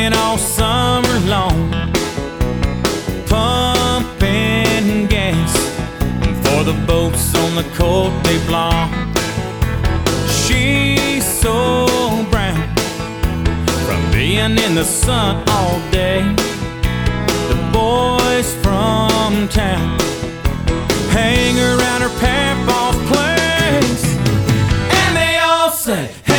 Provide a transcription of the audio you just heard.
working all summer long, pumping gas for the boats on the Côte de Blanc. She's so brown from being in the sun all day. The boys from town hang around her papa's place, and they all say,